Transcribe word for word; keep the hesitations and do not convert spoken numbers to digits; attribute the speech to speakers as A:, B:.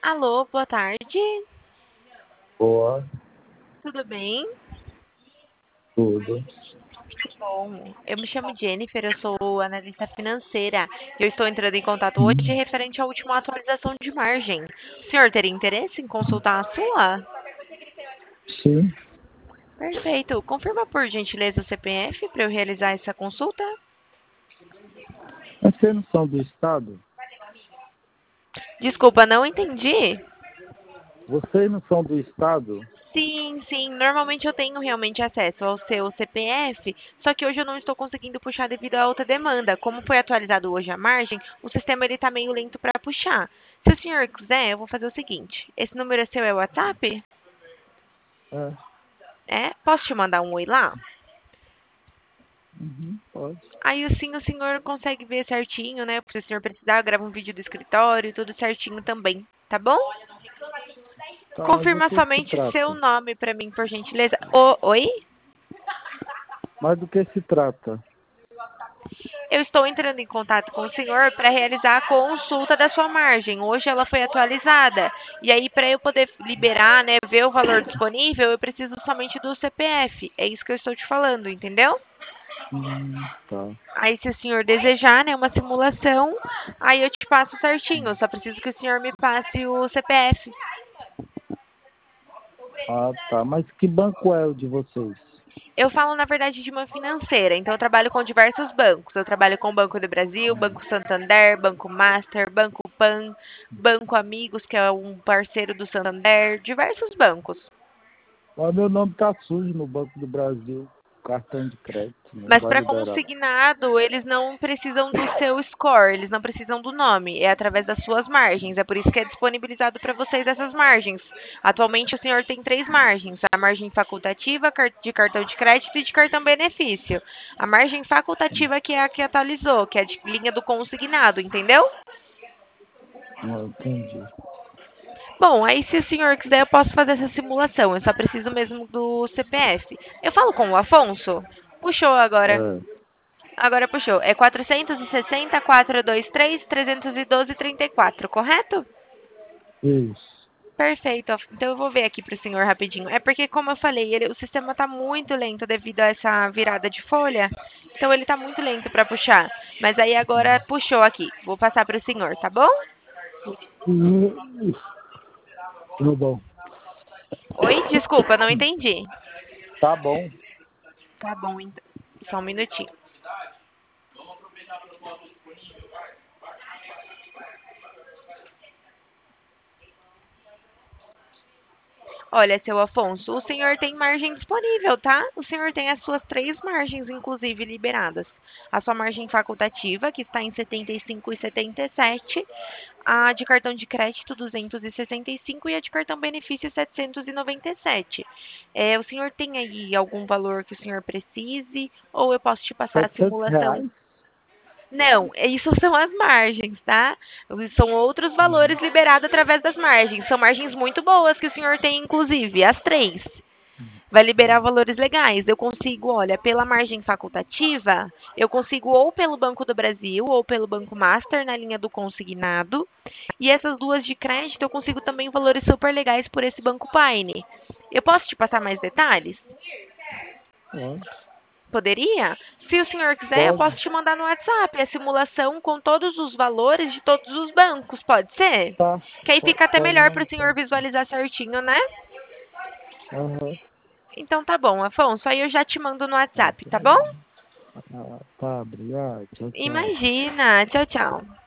A: Alô, boa tarde.
B: Boa,
A: Tudo bem?
B: tudo.
A: Bom, eu me chamo Jennifer, eu sou analista financeira. Eu estou entrando em contato hoje
B: Hum,
A: referente à última atualização de margem. O senhor teria interesse em consultar a sua?
B: Sim.
A: Perfeito. Confirma por gentileza o C P F para eu realizar essa consulta?
B: Mas vocês não são do Estado?
A: Desculpa, não entendi.
B: Vocês não são do Estado?
A: Sim, sim. Normalmente eu tenho realmente acesso ao seu C P F, só que hoje eu não estou conseguindo puxar devido à alta demanda. Como foi atualizado hoje a margem, o sistema ele está meio lento para puxar. Se o senhor quiser, eu vou fazer o seguinte. Esse número é seu, é o WhatsApp?
B: É.
A: É? Posso te mandar um oi lá?
B: Uhum, pode.
A: Aí assim o senhor consegue ver certinho, né? Se o senhor precisar, grava um vídeo do escritório, tudo certinho também, tá bom?
B: Tá, do
A: Confirma
B: que se
A: somente seu
B: trata?
A: nome para mim, por gentileza. O, oi?
B: Mas do que se trata?
A: Eu estou entrando em contato com o senhor para realizar a consulta da sua margem. Hoje ela foi atualizada. E aí, para eu poder liberar, né, ver o valor disponível, eu preciso somente do C P F. É isso que eu estou te falando, entendeu?
B: Hum, tá.
A: Aí, se o senhor desejar, né, uma simulação, aí eu te passo certinho. Só preciso que o senhor me passe o C P F.
B: Ah, tá. Mas que banco é o de vocês?
A: Eu falo, na verdade, de uma financeira. Então, eu trabalho com diversos bancos. Eu trabalho com o Banco do Brasil, Banco Santander, Banco Master, Banco Pan, Banco Amigos, que é um parceiro do Santander, diversos bancos.
B: Mas meu nome tá sujo no Banco do Brasil. Cartão de crédito, não
A: Mas
B: vai
A: para
B: liberar.
A: consignado, eles não precisam do seu score, eles não precisam do nome, é através das suas margens. É por isso que é disponibilizado para vocês essas margens. Atualmente, o senhor tem três margens: a margem facultativa, car- de cartão de crédito e de cartão benefício. A margem facultativa que é a que atualizou, que é a de linha do consignado, entendeu?
B: Não, entendi.
A: Bom, aí se o senhor quiser, eu posso fazer essa simulação. Eu só preciso mesmo do C P F. Eu falo com o Afonso? Puxou agora.
B: É,
A: Agora puxou. É quatrocentos e sessenta, quatrocentos e vinte e três, trezentos e doze, trinta e quatro, correto?
B: isso.
A: Perfeito. Então eu vou ver aqui para o senhor rapidinho. É porque, como eu falei, ele, o sistema está muito lento devido a essa virada de folha. Então ele está muito lento para puxar. Mas aí agora puxou aqui. Vou passar para o senhor, tá bom?
B: Hum, Tá bom.
A: Oi, desculpa, não entendi.
B: Tá bom.
A: Tá bom, então. Só um minutinho. Olha, seu Afonso, o senhor tem margem disponível, tá? O senhor tem as suas três margens, inclusive, liberadas. A sua margem facultativa, que está em setenta e cinco e setenta e sete, a de cartão de crédito duzentos e sessenta e cinco e a de cartão benefício setecentos e noventa e sete. É, o senhor tem aí algum valor que o senhor precise ou eu posso te passar a
B: Setecentos
A: simulação?
B: reais?
A: Não, isso são as margens, tá? São outros valores liberados através das margens. São margens muito boas que o senhor tem, inclusive, as três. Vai liberar valores legais. Eu consigo, olha, pela margem facultativa, eu consigo ou pelo Banco do Brasil ou pelo Banco Master na linha do consignado. E essas duas de crédito eu consigo também valores super legais por esse Banco Paine. Eu posso te passar mais detalhes?
B: Pode.
A: Poderia? Se o senhor quiser, eu posso
B: Pode.
A: te mandar no WhatsApp a simulação com todos os valores de todos os bancos, pode ser?
B: Tá.
A: Que aí
B: Pode,
A: fica até
B: pode
A: melhor para o
B: mandar.
A: senhor visualizar certinho, né?
B: Aham.
A: Então tá bom, Afonso, aí eu já te mando no
B: Tá,
A: WhatsApp, tá bom?
B: obrigado. Ah, tá, obrigado. Tchau, tchau.
A: Imagina. Tchau, tchau.